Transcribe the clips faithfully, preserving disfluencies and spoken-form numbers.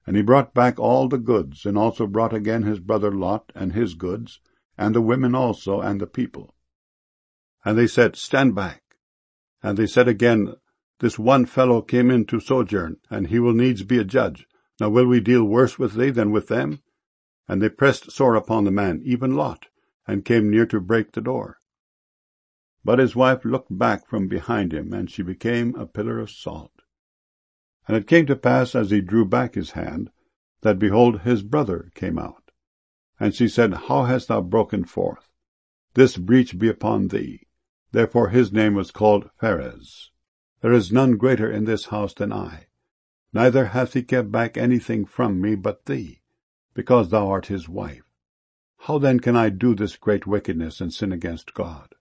And he brought back all the goods, and also brought again his brother Lot and his goods, and the women also, and the people. And they said, Stand back. And they said again, This one fellow came in to sojourn, and he will needs be a judge. Now will we deal worse with thee than with them? And they pressed sore upon the man, even Lot, and came near to break the door. But his wife looked back from behind him, and she became a pillar of salt. And it came to pass, as he drew back his hand, that, behold, his brother came out. And she said, How hast thou broken forth? This breach be upon thee. Therefore his name was called Pharez. There is none greater in this house than I. Neither hath he kept back anything from me but thee, because thou art his wife. How then can I do this great wickedness and sin against God?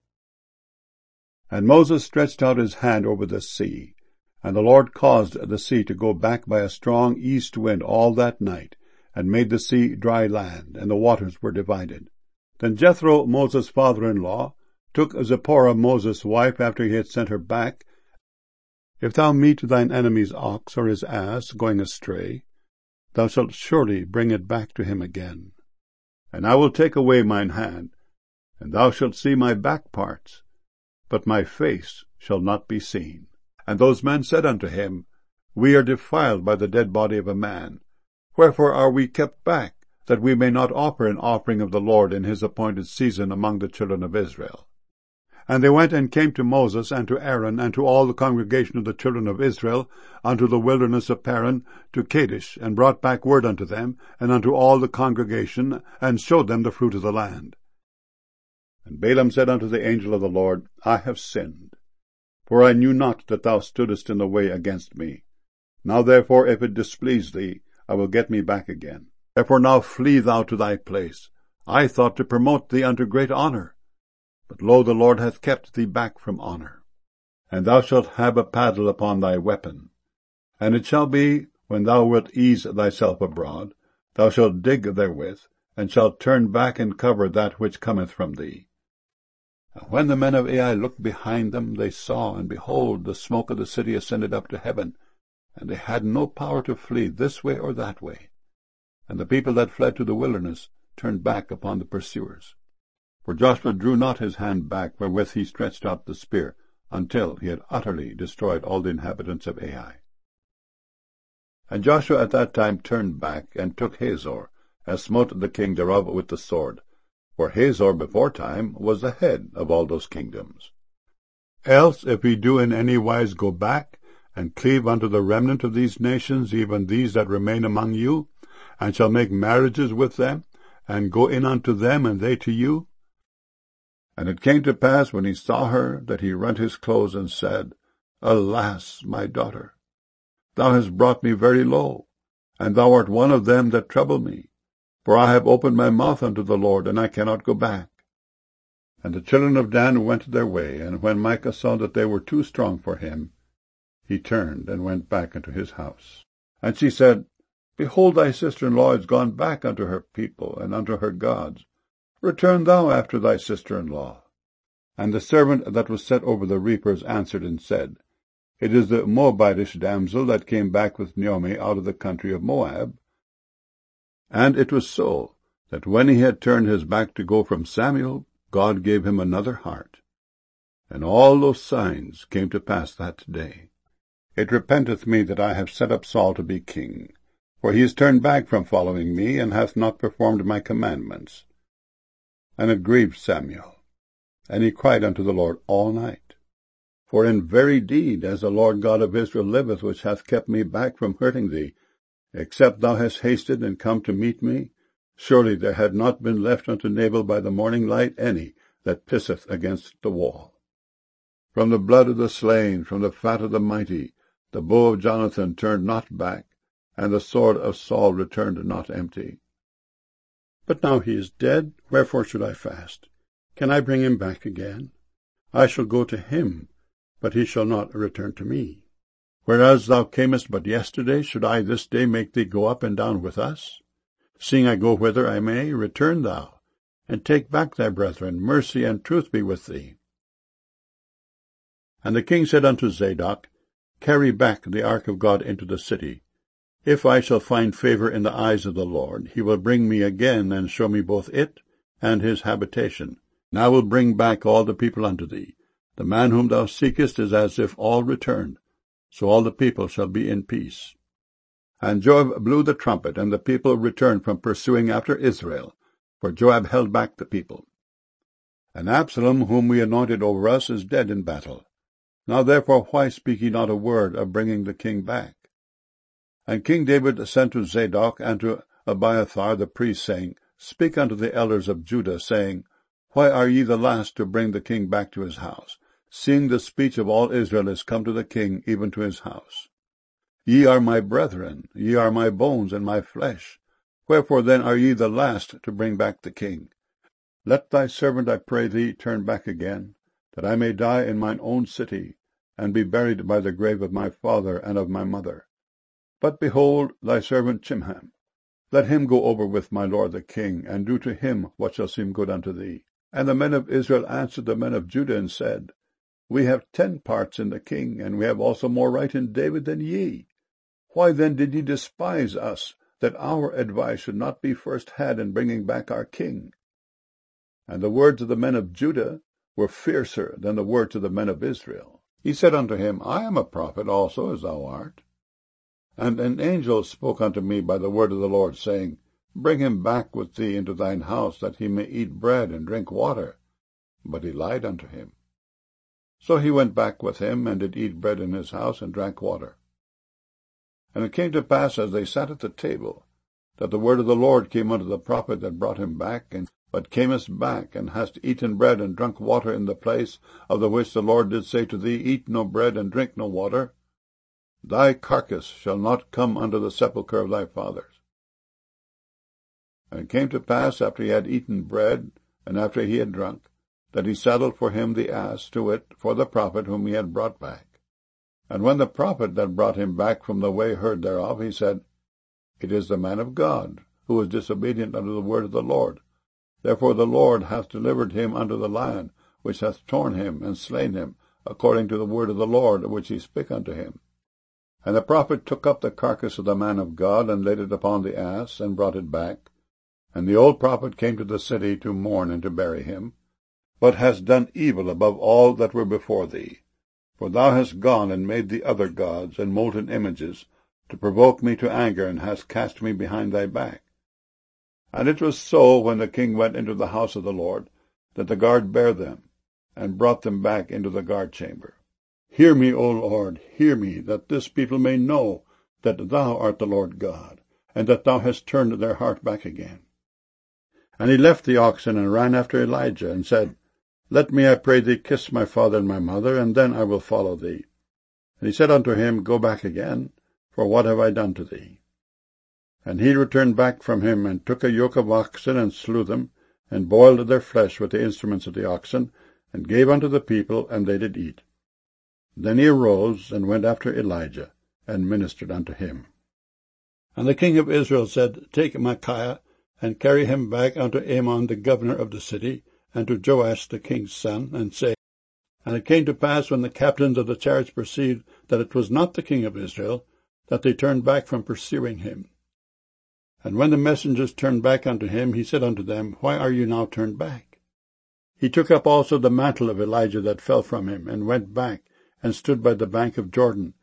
And Moses stretched out his hand over the sea, and the Lord caused the sea to go back by a strong east wind all that night, and made the sea dry land, and the waters were divided. Then Jethro, Moses' father-in-law, took Zipporah, Moses' wife, after he had sent her back. If thou meet thine enemy's ox or his ass going astray, thou shalt surely bring it back to him again. And I will take away mine hand, and thou shalt see my back parts, but my face shall not be seen. And those men said unto him, We are defiled by the dead body of a man. Wherefore are we kept back, that we may not offer an offering of the Lord in his appointed season among the children of Israel? And they went and came to Moses and to Aaron and to all the congregation of the children of Israel unto the wilderness of Paran, to Kadesh, and brought back word unto them, and unto all the congregation, and showed them the fruit of the land. And Balaam said unto the angel of the Lord, I have sinned, for I knew not that thou stoodest in the way against me. Now therefore, if it displease thee, I will get me back again. Therefore now flee thou to thy place. I thought to promote thee unto great honour, but lo, the Lord hath kept thee back from honour. And thou shalt have a paddle upon thy weapon. And it shall be, when thou wilt ease thyself abroad, thou shalt dig therewith, and shalt turn back and cover that which cometh from thee. And when the men of Ai looked behind them, they saw, and behold, the smoke of the city ascended up to heaven, and they had no power to flee this way or that way. And the people that fled to the wilderness turned back upon the pursuers. For Joshua drew not his hand back wherewith he stretched out the spear, until he had utterly destroyed all the inhabitants of Ai. And Joshua at that time turned back, and took Hazor, and smote the king thereof with the sword. For Hazor beforetime was the head of all those kingdoms. Else, if he do in any wise go back, and cleave unto the remnant of these nations, even these that remain among you, and shall make marriages with them, and go in unto them, and they to you. And it came to pass, when he saw her, that he rent his clothes, and said, Alas, my daughter, thou hast brought me very low, and thou art one of them that trouble me. For I have opened my mouth unto the Lord, and I cannot go back. And the children of Dan went their way, and when Micah saw that they were too strong for him, he turned and went back unto his house. And she said, Behold, thy sister-in-law is gone back unto her people, and unto her gods. Return thou after thy sister-in-law. And the servant that was set over the reapers answered and said, It is the Moabitish damsel that came back with Naomi out of the country of Moab. And it was so, that when he had turned his back to go from Samuel, God gave him another heart. And all those signs came to pass that day. It repenteth me that I have set up Saul to be king, for he is turned back from following me, and hath not performed my commandments. And it grieved Samuel, and he cried unto the Lord all night. For in very deed, as the Lord God of Israel liveth, which hath kept me back from hurting thee, except thou hast hasted and come to meet me, surely there had not been left unto Nabal by the morning light any that pisseth against the wall. From the blood of the slain, from the fat of the mighty, the bow of Jonathan turned not back, and the sword of Saul returned not empty. But now he is dead, wherefore should I fast? Can I bring him back again? I shall go to him, but he shall not return to me. Whereas thou camest but yesterday, should I this day make thee go up and down with us? Seeing I go whither I may, return thou, and take back thy brethren. Mercy and truth be with thee. And the king said unto Zadok, Carry back the ark of God into the city, If I shall find favor in the eyes of the Lord, he will bring me again, and show me both it and his habitation. And I will bring back all the people unto thee. The man whom thou seekest is as if all returned, so all the people shall be in peace. And Joab blew the trumpet, and the people returned from pursuing after Israel, for Joab held back the people. And Absalom, whom we anointed over us, is dead in battle. Now therefore why speak ye not a word of bringing the king back? And King David sent to Zadok and to Abiathar the priest, saying, Speak unto the elders of Judah, saying, Why are ye the last to bring the king back to his house, seeing the speech of all Israel is come to the king, even to his house? Ye are my brethren, ye are my bones and my flesh. Wherefore then are ye the last to bring back the king? Let thy servant, I pray thee, turn back again, that I may die in mine own city, and be buried by the grave of my father and of my mother. But behold thy servant Chimham. Let him go over with my lord the king, and do to him what shall seem good unto thee. And the men of Israel answered the men of Judah, and said, We have ten parts in the king, and we have also more right in David than ye. Why then did ye despise us, that our advice should not be first had in bringing back our king? And the words of the men of Judah were fiercer than the words of the men of Israel. He said unto him, I am a prophet also, as thou art. And an angel spoke unto me by the word of the Lord, saying, Bring him back with thee into thine house, that he may eat bread and drink water. But he lied unto him. So he went back with him, and did eat bread in his house, and drank water. And it came to pass, as they sat at the table, that the word of the Lord came unto the prophet that brought him back, and but camest back, and hast eaten bread and drunk water in the place of the which the Lord did say to thee, Eat no bread and drink no water. Thy carcass shall not come unto the sepulchre of thy fathers. And it came to pass, after he had eaten bread, and after he had drunk, that he saddled for him the ass, to wit, for the prophet whom he had brought back. And when the prophet that brought him back from the way heard thereof, he said, It is the man of God, who is disobedient unto the word of the Lord. Therefore the Lord hath delivered him unto the lion, which hath torn him and slain him, according to the word of the Lord, which he spake unto him. And the prophet took up the carcass of the man of God, and laid it upon the ass, and brought it back. And the old prophet came to the city to mourn and to bury him, but hast done evil above all that were before thee. For thou hast gone and made thee other gods and molten images, to provoke me to anger, and hast cast me behind thy back. And it was so, when the king went into the house of the Lord, that the guard bare them, and brought them back into the guard chamber. Hear me, O Lord, hear me, that this people may know that thou art the Lord God, and that thou hast turned their heart back again. And he left the oxen, and ran after Elijah, and said, Let me, I pray thee, kiss my father and my mother, and then I will follow thee. And he said unto him, Go back again, for what have I done to thee? And he returned back from him, and took a yoke of oxen, and slew them, and boiled their flesh with the instruments of the oxen, and gave unto the people, and they did eat. Then he arose, and went after Elijah, and ministered unto him. And the king of Israel said, Take Micaiah, and carry him back unto Amon the governor of the city, and to Joash the king's son, and say, And it came to pass, when the captains of the chariots perceived that it was not the king of Israel, that they turned back from pursuing him. And when the messengers turned back unto him, he said unto them, Why are you now turned back? He took up also the mantle of Elijah that fell from him, and went back, and stood by the bank of Jordan.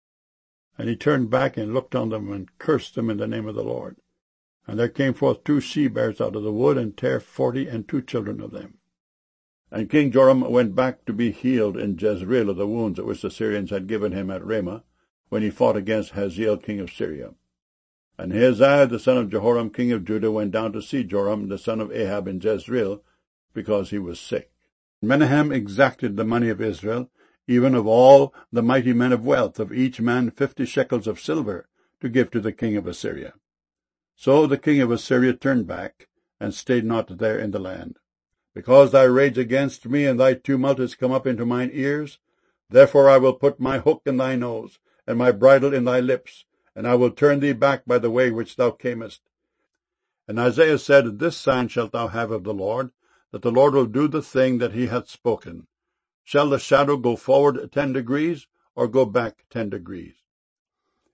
And he turned back, and looked on them, and cursed them in the name of the Lord. And there came forth two she-bears out of the wood, and tare forty and two children of them. And King Joram went back to be healed in Jezreel of the wounds which the Syrians had given him at Ramah, when he fought against Hazael king of Syria. And Ahaziah the son of Jehoram king of Judah went down to see Joram the son of Ahab in Jezreel, because he was sick. Menahem exacted the money of Israel, even of all the mighty men of wealth, of each man fifty shekels of silver, to give to the king of Assyria. So the king of Assyria turned back, and stayed not there in the land. Because thy rage against me and thy tumult is come up into mine ears, therefore I will put my hook in thy nose, and my bridle in thy lips, and I will turn thee back by the way which thou camest. And Isaiah said, This sign shalt thou have of the Lord, that the Lord will do the thing that he hath spoken. Shall the shadow go forward ten degrees, or go back ten degrees?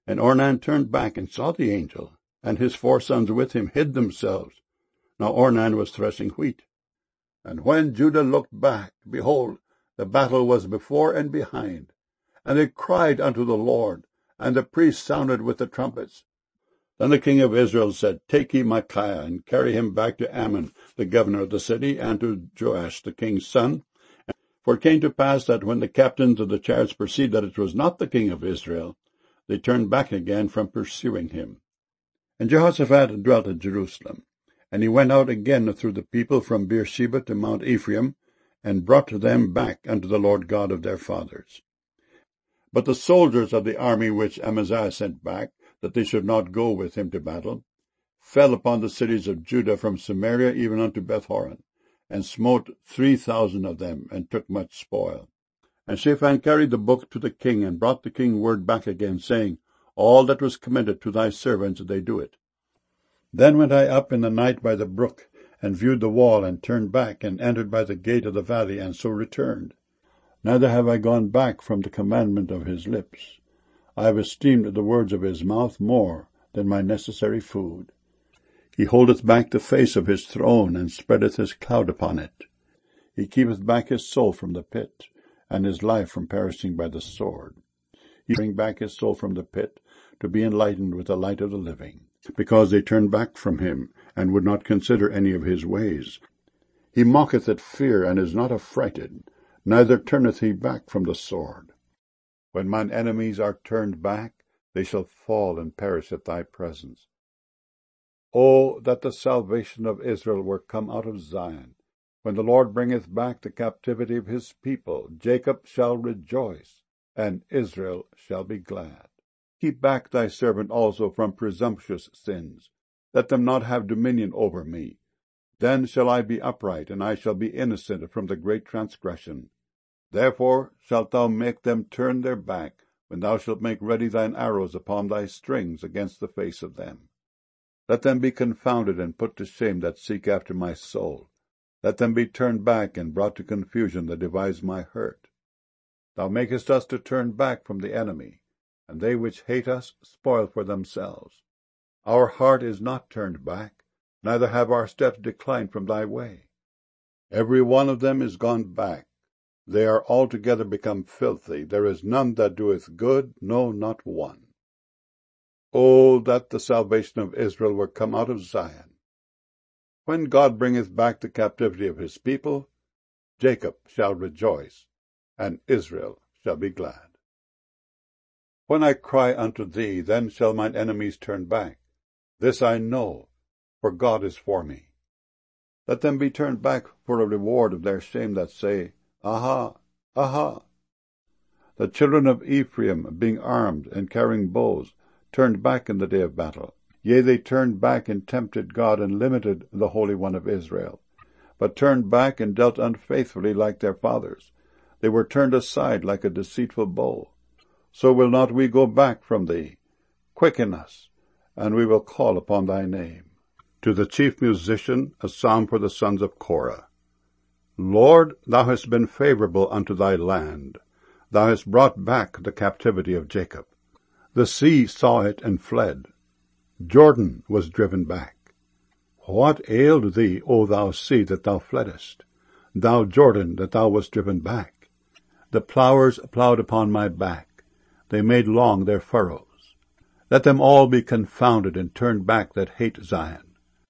And Ornan turned back and saw the angel, and his four sons with him hid themselves. Now Ornan was threshing wheat. And when Judah looked back, behold, the battle was before and behind. And they cried unto the Lord, and the priests sounded with the trumpets. Then the king of Israel said, Take ye Micaiah, and carry him back to Ammon, the governor of the city, and to Joash, the king's son. For it came to pass that when the captains of the chariots perceived that it was not the king of Israel, they turned back again from pursuing him. And Jehoshaphat dwelt at Jerusalem. And he went out again through the people from Beersheba to Mount Ephraim, and brought them back unto the Lord God of their fathers. But the soldiers of the army which Amaziah sent back, that they should not go with him to battle, fell upon the cities of Judah from Samaria even unto Bethhoron, and smote three thousand of them, and took much spoil. And Shaphan carried the book to the king, and brought the king word back again, saying, All that was committed to thy servants they do it. Then went I up in the night by the brook, and viewed the wall, and turned back, and entered by the gate of the valley, and so returned. Neither have I gone back from the commandment of his lips. I have esteemed the words of his mouth more than my necessary food. He holdeth back the face of his throne, and spreadeth his cloud upon it. He keepeth back his soul from the pit, and his life from perishing by the sword. He bring back his soul from the pit, to be enlightened with the light of the living, because they turned back from him, and would not consider any of his ways. He mocketh at fear, and is not affrighted, neither turneth he back from the sword. When mine enemies are turned back, they shall fall and perish at thy presence. O that the salvation of Israel were come out of Zion! When the Lord bringeth back the captivity of his people, Jacob shall rejoice, and Israel shall be glad. Keep back thy servant also from presumptuous sins. Let them not have dominion over me. Then shall I be upright, and I shall be innocent from the great transgression. Therefore shalt thou make them turn their back, when thou shalt make ready thine arrows upon thy strings against the face of them. Let them be confounded and put to shame that seek after my soul. Let them be turned back and brought to confusion that devise my hurt. Thou makest us to turn back from the enemy, and they which hate us spoil for themselves. Our heart is not turned back, neither have our steps declined from thy way. Every one of them is gone back. They are altogether become filthy. There is none that doeth good, no, not one. O that the salvation of Israel were come out of Zion! When God bringeth back the captivity of his people, Jacob shall rejoice, and Israel shall be glad. When I cry unto thee, then shall mine enemies turn back. This I know, for God is for me. Let them be turned back for a reward of their shame that say, Aha, aha. The children of Ephraim, being armed and carrying bows, turned back in the day of battle. Yea, they turned back and tempted God, and limited the Holy One of Israel, but turned back and dealt unfaithfully like their fathers. They were turned aside like a deceitful bow. So will not we go back from thee? Quicken us, and we will call upon thy name. To the chief musician, a psalm for the sons of Korah. Lord, thou hast been favorable unto thy land. Thou hast brought back the captivity of Jacob. The sea saw it and fled. Jordan was driven back. What ailed thee, O thou sea, that thou fleddest? Thou Jordan, that thou wast driven back? The plowers plowed upon my back. They made long their furrows. Let them all be confounded and turned back that hate Zion.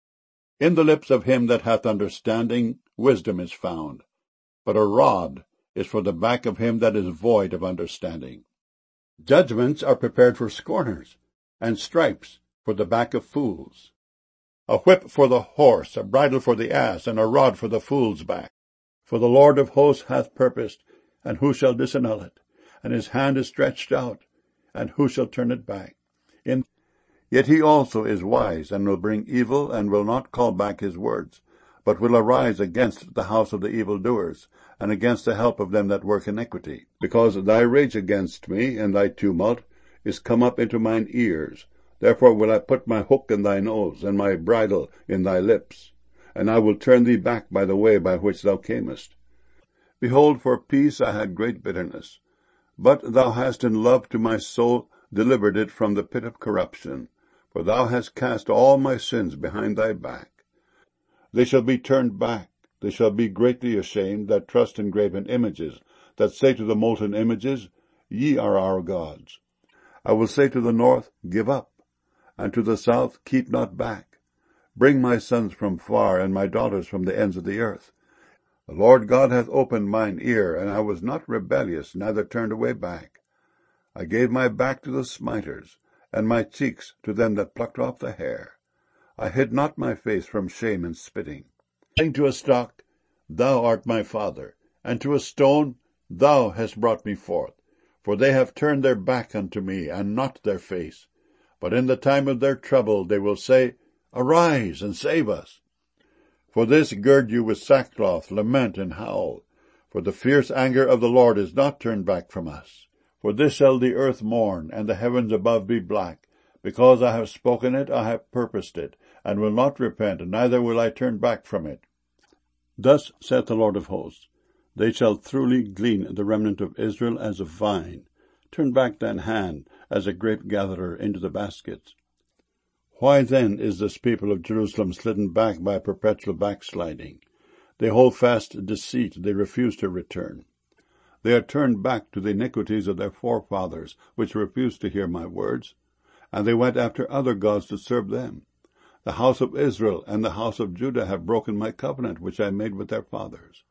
In the lips of him that hath understanding wisdom is found, but a rod is for the back of him that is void of understanding. Judgments are prepared for scorners, and stripes for the back of fools. A whip for the horse, a bridle for the ass, and a rod for the fool's back. For the Lord of hosts hath purposed, and who shall disannul it? And his hand is stretched out, and who shall turn it back? In Yet he also is wise, and will bring evil, and will not call back his words, but will arise against the house of the evildoers, and against the help of them that work iniquity. Because thy rage against me, and thy tumult, is come up into mine ears. Therefore will I put my hook in thy nose, and my bridle in thy lips, and I will turn thee back by the way by which thou camest. Behold, for peace I had great bitterness, but thou hast in love to my soul delivered it from the pit of corruption, for thou hast cast all my sins behind thy back. They shall be turned back, they shall be greatly ashamed that trust in graven images, that say to the molten images, Ye are our gods. I will say to the north, Give up, and to the south, Keep not back. Bring my sons from far, and my daughters from the ends of the earth. The Lord God hath opened mine ear, and I was not rebellious, neither turned away back. I gave my back to the smiters, and my cheeks to them that plucked off the hair. I hid not my face from shame and spitting. Saying to a stock, Thou art my father, and to a stone, Thou hast brought me forth. For they have turned their back unto me, and not their face. But in the time of their trouble they will say, Arise, and save us. For this gird you with sackcloth, lament, and howl. For the fierce anger of the Lord is not turned back from us. For this shall the earth mourn, and the heavens above be black. Because I have spoken it, I have purposed it, and will not repent, neither will I turn back from it. Thus saith the Lord of hosts, They shall truly glean the remnant of Israel as a vine. Turn back thine hand as a grape gatherer into the baskets. Why then is this people of Jerusalem slidden back by perpetual backsliding? They hold fast deceit, they refuse to return. They are turned back to the iniquities of their forefathers, which refused to hear my words, and they went after other gods to serve them. The house of Israel and the house of Judah have broken my covenant, which I made with their fathers.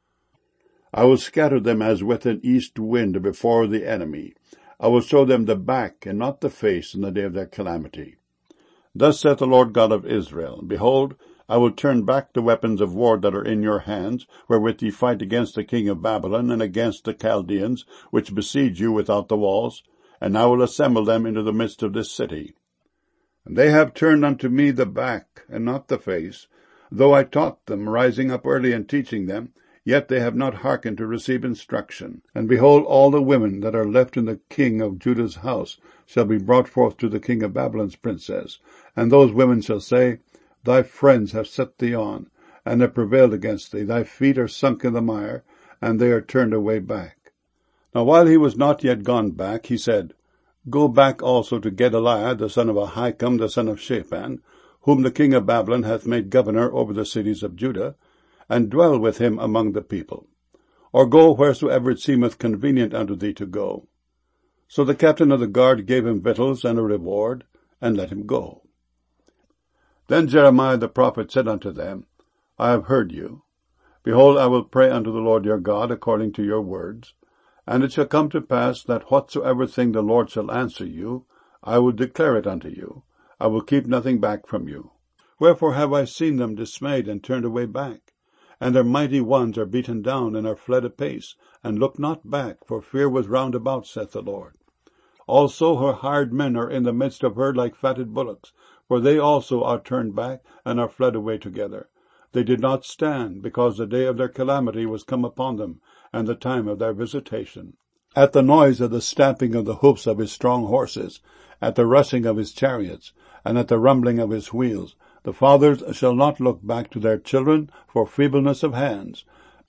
I will scatter them as with an east wind before the enemy. I will show them the back and not the face in the day of their calamity. Thus saith the Lord God of Israel, Behold, I will turn back the weapons of war that are in your hands, wherewith ye fight against the king of Babylon and against the Chaldeans, which besiege you without the walls, and I will assemble them into the midst of this city. And they have turned unto me the back, and not the face. Though I taught them, rising up early and teaching them, yet they have not hearkened to receive instruction. And behold, all the women that are left in the king of Judah's house shall be brought forth to the king of Babylon's princess. And those women shall say, Thy friends have set thee on, and have prevailed against thee. Thy feet are sunk in the mire, and they are turned away back. Now while he was not yet gone back, he said, Go back also to Gedaliah, the son of Ahikam, the son of Shaphan, whom the king of Babylon hath made governor over the cities of Judah, and dwell with him among the people. Or go wheresoever it seemeth convenient unto thee to go. So the captain of the guard gave him victuals and a reward, and let him go. Then Jeremiah the prophet said unto them, I have heard you. Behold, I will pray unto the Lord your God according to your words. And it shall come to pass that whatsoever thing the Lord shall answer you, I will declare it unto you. I will keep nothing back from you. Wherefore have I seen them dismayed and turned away back? And their mighty ones are beaten down and are fled apace, and look not back, for fear was round about, saith the Lord. Also her hired men are in the midst of her like fatted bullocks, for they also are turned back, and are fled away together. They did not stand, because the day of their calamity was come upon them, and the time of their visitation. At the noise of the stamping of the hoofs of his strong horses, at the rushing of his chariots, and at the rumbling of his wheels, the fathers shall not look back to their children for feebleness of hands.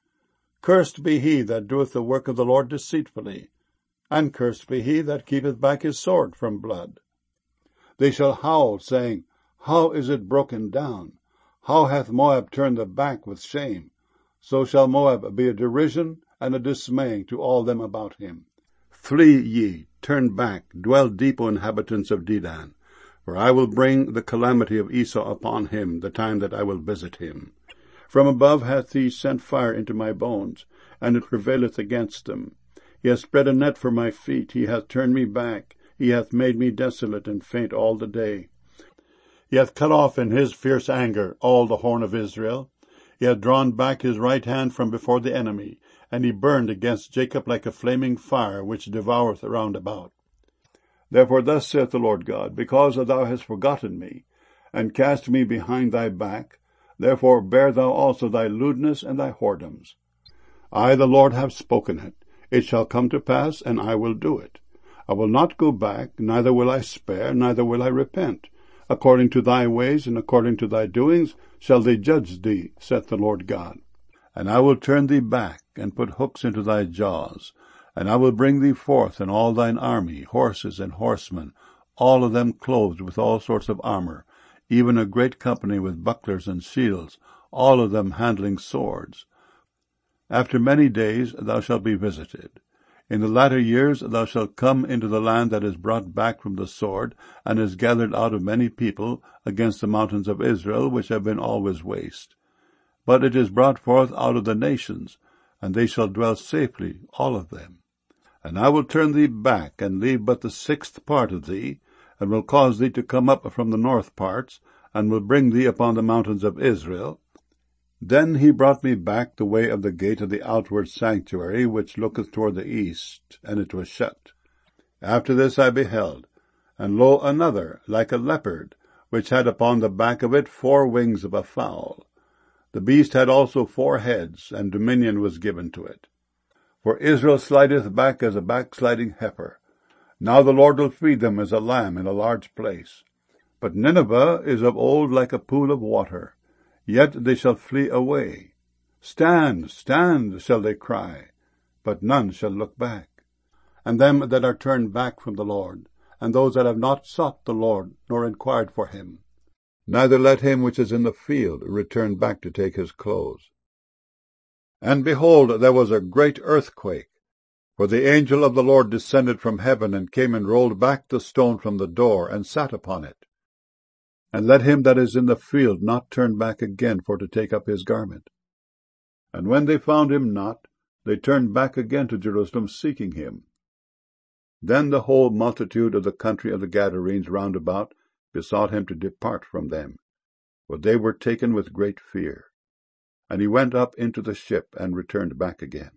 Cursed be he that doeth the work of the Lord deceitfully, and cursed be he that keepeth back his sword from blood. They shall howl, saying, How is it broken down? How hath Moab turned the back with shame? So shall Moab be a derision and a dismaying to all them about him. Flee ye, turn back, dwell deep, O inhabitants of Dedan, for I will bring the calamity of Esau upon him, the time that I will visit him. From above hath he sent fire into my bones, and it prevaileth against them. He hath spread a net for my feet, he hath turned me back, he hath made me desolate and faint all the day. He hath cut off in his fierce anger all the horn of Israel. He hath drawn back his right hand from before the enemy, and he burned against Jacob like a flaming fire, which devoureth round about. Therefore thus saith the Lord God, because thou hast forgotten me, and cast me behind thy back, therefore bear thou also thy lewdness and thy whoredoms. I, the Lord, have spoken it. It shall come to pass, and I will do it. I will not go back, neither will I spare, neither will I repent. According to thy ways and according to thy doings shall they judge thee, saith the Lord God. And I will turn thee back, and put hooks into thy jaws, And I will bring thee forth and all thine army, horses and horsemen, all of them clothed with all sorts of armor, even a great company with bucklers and shields, all of them handling swords. After many days thou shalt be visited. In the latter years thou shalt come into the land that is brought back from the sword, and is gathered out of many people, against the mountains of Israel, which have been always waste. But it is brought forth out of the nations, and they shall dwell safely, all of them. And I will turn thee back, and leave but the sixth part of thee, and will cause thee to come up from the north parts, and will bring thee upon the mountains of Israel. Then he brought me back the way of the gate of the outward sanctuary, which looketh toward the east, and it was shut. After this I beheld, and lo, another, like a leopard, which had upon the back of it four wings of a fowl. The beast had also four heads, and dominion was given to it. For Israel slideth back as a backsliding heifer. Now the Lord will feed them as a lamb in a large place. But Nineveh is of old like a pool of water, yet they shall flee away. Stand, stand, shall they cry, but none shall look back. And them that are turned back from the Lord, and those that have not sought the Lord, nor inquired for him. Neither let him which is in the field return back to take his clothes. And behold, there was a great earthquake, for the angel of the Lord descended from heaven, and came and rolled back the stone from the door, and sat upon it. And let him that is in the field not turn back again for to take up his garment. And when they found him not, they turned back again to Jerusalem, seeking him. Then the whole multitude of the country of the Gadarenes round about besought him to depart from them, for they were taken with great fear. And he went up into the ship, and returned back again.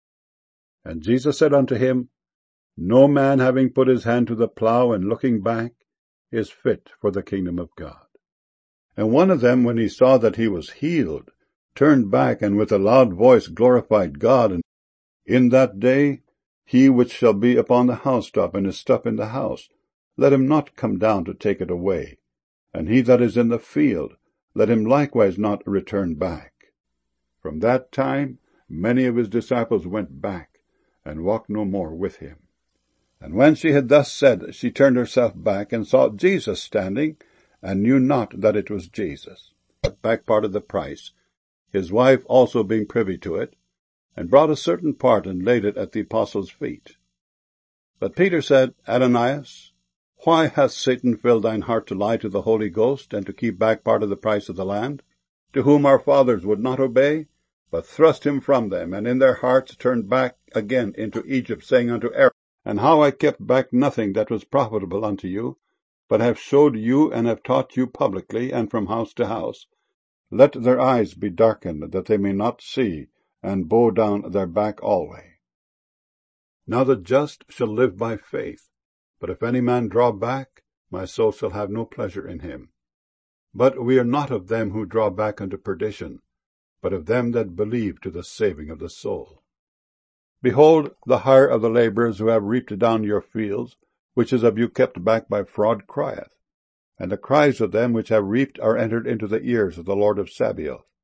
And Jesus said unto him, No man having put his hand to the plough, and looking back, is fit for the kingdom of God. And one of them, when he saw that he was healed, turned back, and with a loud voice glorified God. And in that day, he which shall be upon the housetop, and his stuff in the house, let him not come down to take it away. And he that is in the field, let him likewise not return back. From that time many of his disciples went back, and walked no more with him. And when she had thus said, she turned herself back, and saw Jesus standing, and knew not that it was Jesus. Back part of the price, his wife also being privy to it, and brought a certain part, and laid it at the apostles' feet. But Peter said, Ananias, why hath Satan filled thine heart to lie to the Holy Ghost, and to keep back part of the price of the land, to whom our fathers would not obey, but thrust him from them, and in their hearts turned back again into Egypt, saying unto Aaron, And how I kept back nothing that was profitable unto you, but have showed you and have taught you publicly, and from house to house. Let their eyes be darkened, that they may not see, and bow down their back alway. Now the just shall live by faith, but if any man draw back, my soul shall have no pleasure in him. But we are not of them who draw back unto perdition, but of them that believe to the saving of the soul. Behold, the hire of the laborers who have reaped down your fields, which is of you kept back by fraud, crieth. And the cries of them which have reaped are entered into the ears of the Lord of Sabaoth.